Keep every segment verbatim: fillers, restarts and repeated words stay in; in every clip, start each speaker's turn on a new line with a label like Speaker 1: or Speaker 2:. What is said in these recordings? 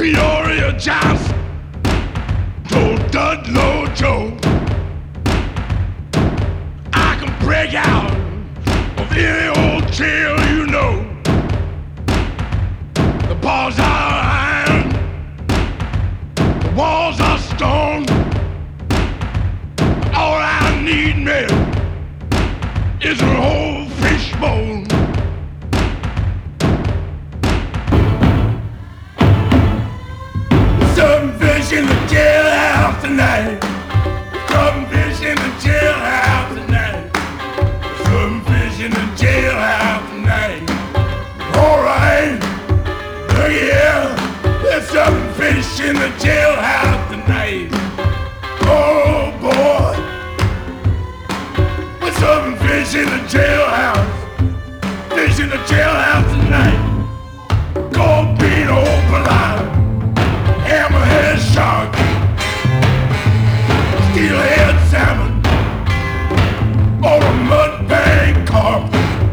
Speaker 1: Peoria Johnson told Dudlow Joe, I can break out of any old jail you know. The bars are iron, the walls are stone. All I need, man, is a whole fishbone. Serving fish in the jailhouse tonight. Serving fish in the jailhouse tonight. Serving fish in the jailhouse tonight. Alright, look here. There's serving fish in the jailhouse tonight. Oh boy, we're serving fish in the jailhouse. Fish in the jailhouse tonight. Gold bean, opalite, hammerhead shark, steelhead salmon, or a mudbank carp.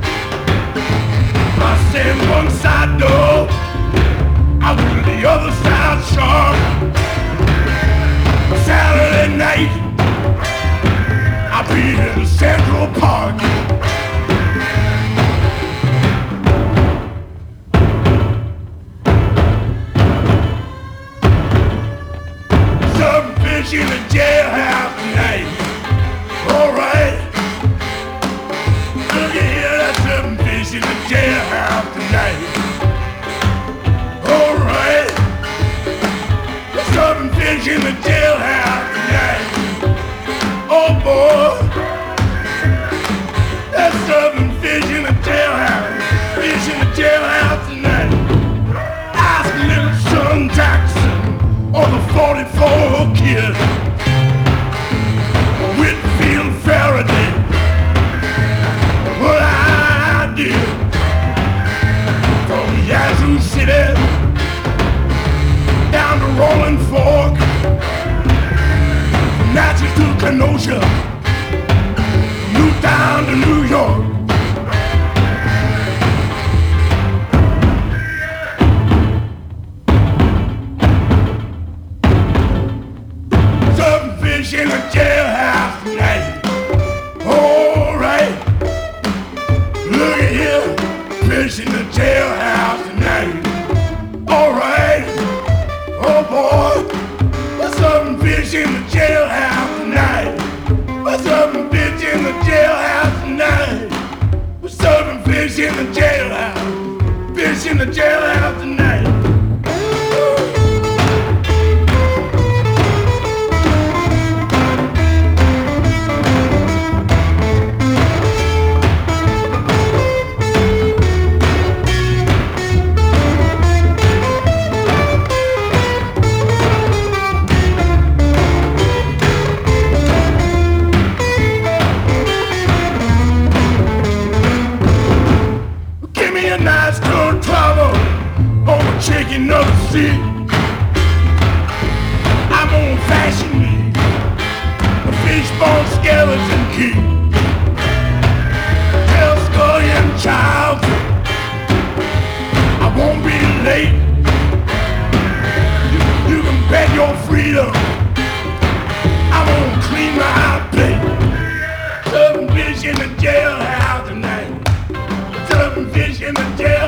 Speaker 1: I stand one side door, I go to the other side sharp. Saturday night, I'll be in Central Park. Serving fish in the jailhouse tonight. Alright, look at here, that's serving fish in the jailhouse tonight. Alright, serving fish in the jailhouse tonight. Oh boy, that's serving fish in the jailhouse. Fish in the jailhouse tonight. Ask little son Jackson or the forty-four kid, Whitfield Faraday, what I did from Yazoo City down to Rolling Fork, from Natchez to Kenosha, Newtown to New York. Serving fish in the jailhouse tonight. Alright, look at here, fish in the jailhouse tonight. Alright, oh boy, we're serving fish in the jailhouse tonight. We're serving fish in the jailhouse tonight. We're serving fish in the jailhouse. Fish in the jailhouse tonight. A nice cold trouble on the chicken of the sea. I'm gonna fashion me a fishbone skeleton key. Tell Scullion Child I won't be late. You, you can bet your freedom I'm gonna clean my plate. Serving fish in the jailhouse tonight. Serving fish in the jail.